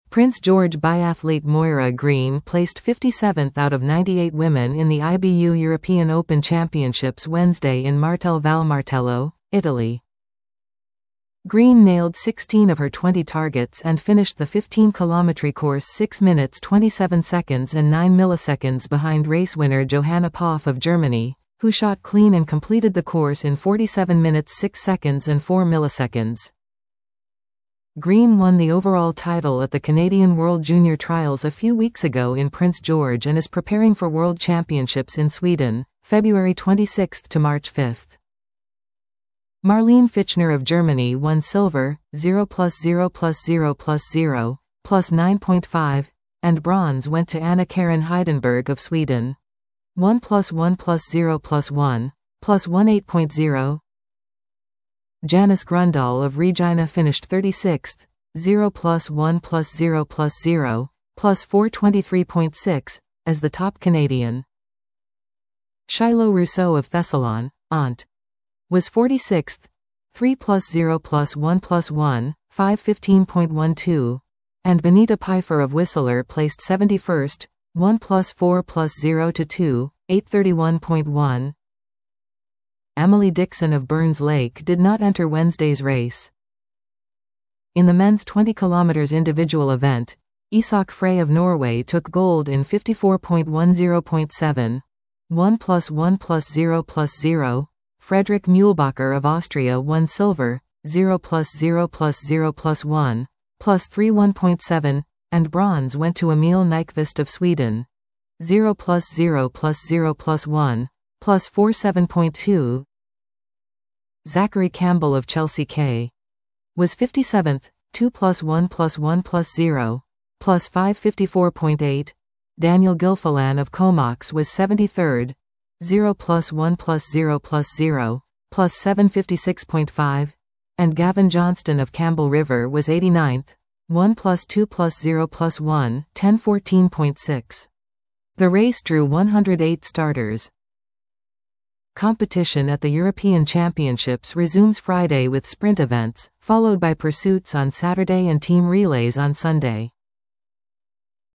Prince George biathlete Moira Green placed 57th out of 98 women in the IBU European Open Championships Wednesday in Martel Val Martello, Italy. Green nailed 16 of her 20 targets and finished the 15-kilometre course 6 minutes 27 seconds and 9 milliseconds behind race winner Johanna Poff of Germany, who shot clean and completed the course in 47 minutes 6 seconds and 4 milliseconds. Green won the overall title at the Canadian World Junior Trials a few weeks ago in Prince George and is preparing for World Championships in Sweden, February 26 to March 5. Marlene Fitchner of Germany won silver, 0 + 0 + 0 + 0, plus 9.5, and bronze went to Anna Karin Heidenberg of Sweden. 1 + 1 + 0 + 1, plus 18.0. Janice Grundahl of Regina finished 36th, 0 + 1 + 0 + 0, plus 423.6, as the top Canadian. Shiloh Rousseau of Thessalon, Ont. was 46th, 3 + 0 + 1 + 1, 515.12, and Benita Pfeiffer of Whistler placed 71st, 1 + 4 + 0 to 2, 831.1. Emily Dixon of Burns Lake did not enter Wednesday's race. In the men's 20 km individual event, Isak Frey of Norway took gold in 54.10.7, 1 + 1 + 0 + 0, Frederick Mühlbacher of Austria won silver, 0 + 0 + 0 + 1, plus 31.7, and bronze went to Emil Nyqvist of Sweden, 0 + 0 + 0 + 1, plus 47.2. Zachary Campbell of Chelsea K. was 57th, 2 + 1 + 1 + 0, plus 554.8. Daniel Gilfillan of Comox was 73rd, 0 + 1 + 0 + 0, plus 756.5, and Gavin Johnston of Campbell River was 89th, 1 + 2 + 0 + 1, 1014.6. The race drew 108 starters. Competition at the European Championships resumes Friday with sprint events, followed by pursuits on Saturday and team relays on Sunday.